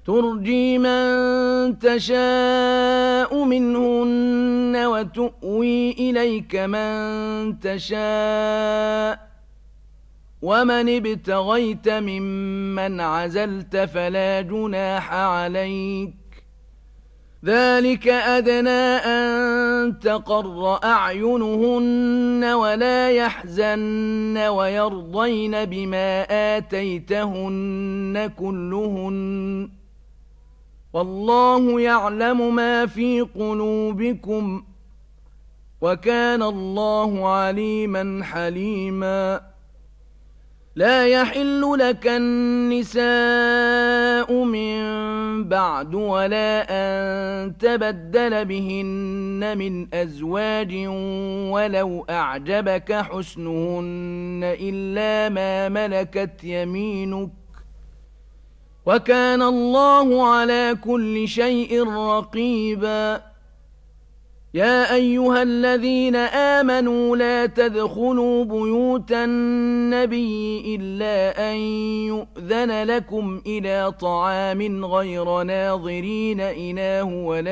ترجي من تشاء منهن وتؤوي إليك من تشاء ومن ابتغيت ممن عزلت فلا جناح عليك ذلك أدنى أن تقر أعينهن ولا يحزن ويرضين بما آتيتهن كلهن والله يعلم ما في قلوبكم وكان الله عليما حليما لا يحل لك النساء من بعد ولا أن تبدل بهن من أزواج ولو أعجبك حسنهن إلا ما ملكت يمينك وكان الله على كل شيء رقيبا يا أيها الذين آمنوا لا تدخلوا بيوت النبي إلا أن يؤذن لكم إلى طعام غير ناظرين إناه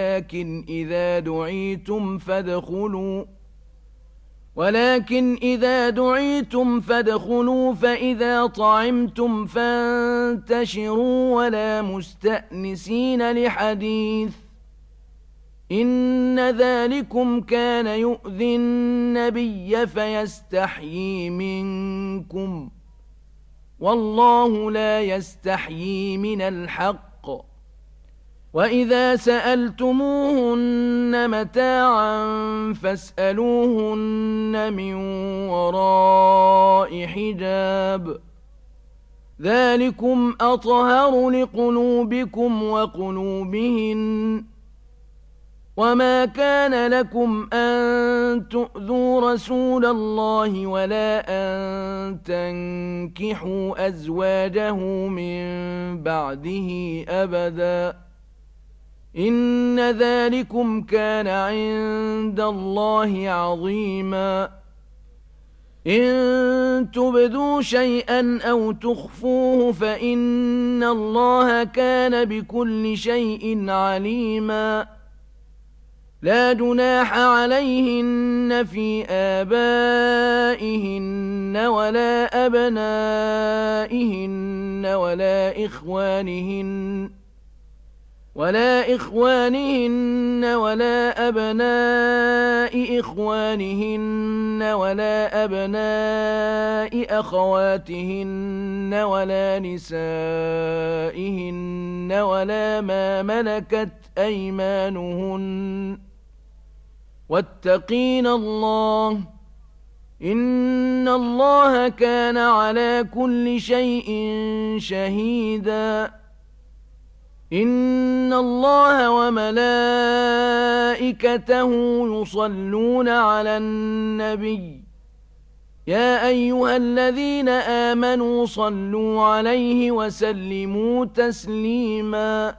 ولكن إذا دعيتم فادخلوا فإذا طعمتم فانتشروا ولا مستأنسين لحديث إن ذلكم كان يؤذي النبي فيستحيي منكم والله لا يستحيي من الحق وإذا سألتموهن متاعا فاسألوهن من وراء حجاب ذلكم أطهر لقلوبكم وقلوبهن وما كان لكم أن تؤذوا رسول الله ولا أن تنكحوا أزواجه من بعده أبدا إن ذلكم كان عند الله عظيما إن تبدوا شيئا أو تخفوه فإن الله كان بكل شيء عليما لا جناح عليهن في آبائهن ولا أبنائهن ولا إخوانهن ولا أبناء إخوانهن ولا أبناء أخواتهن ولا نسائهن ولا ما ملكت أيمانهن واتقين الله إن الله كان على كل شيء شهيدا إن الله وملائكته يصلون على النبي يا أيها الذين آمنوا صلوا عليه وسلموا تسليما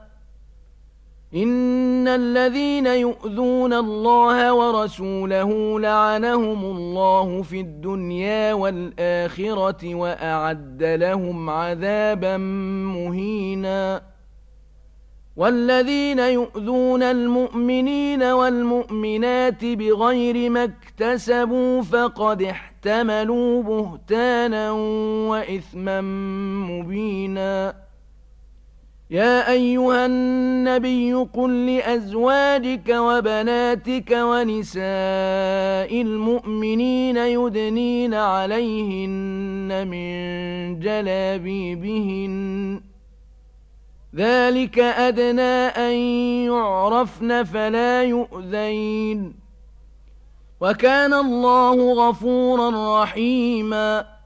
إن الذين يؤذون الله ورسوله لعنهم الله في الدنيا والآخرة وأعد لهم عذابا مهينا والذين يؤذون المؤمنين والمؤمنات بغير ما اكتسبوا فقد احتملوا بهتانا وإثما مبينا يا أيها النبي قل لأزواجك وبناتك ونساء المؤمنين يدنين عليهن من جلابيبهن ذلك أدنى أن يعرفن فلا يؤذين وكان الله غفورا رحيما